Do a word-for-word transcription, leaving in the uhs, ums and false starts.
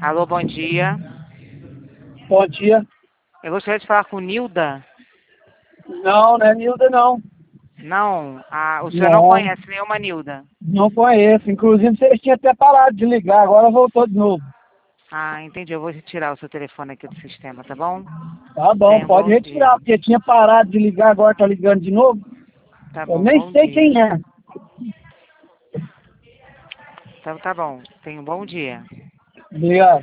Alô, bom dia. Bom dia. Eu gostaria de falar com Nilda. Não, não é Nilda, não. Não, ah, o senhor não, Não, conhece nenhuma Nilda. não conheço. Inclusive, vocês tinham até parado de ligar, agora voltou de novo. Ah, entendi. Eu vou retirar o seu telefone aqui do sistema, tá bom? Tá bom, Tenha um pode bom dia. retirar, porque tinha parado de ligar, agora tá ligando de novo. Tá Eu bom, nem bom sei dia. quem é. Então tá bom. Tenha um bom dia. Obrigado.